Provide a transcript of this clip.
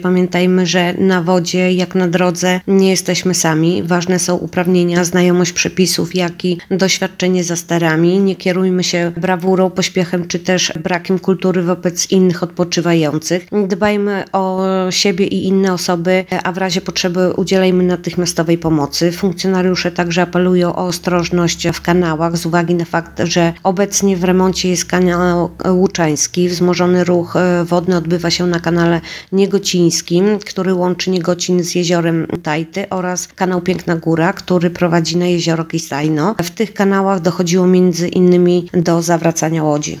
Pamiętajmy, że na wodzie, jak na drodze, nie jesteśmy sami. Ważne są uprawnienia, znajomość przepisów, jak i doświadczenie za sterami. Nie kierujmy się brawurą, pośpiechem czy też brakiem kultury wobec innych odpoczywających. Dbajmy o siebie i inne osoby, a w razie potrzeby udzielajmy natychmiastowej pomocy. Funkcjonariusze także apelują o ostrożność w kanałach z uwagi na fakt, że obecnie w remoncie jest kanał Łuczański. Wzmożony ruch wodny odbywa się na kanale Niegocińskim, który łączy Niegocin z jeziorem Tajty, oraz kanał Piękna Góra, który prowadzi na jezioro Kisajno. W tych kanałach dochodziło między innymi do zawracania łodzi.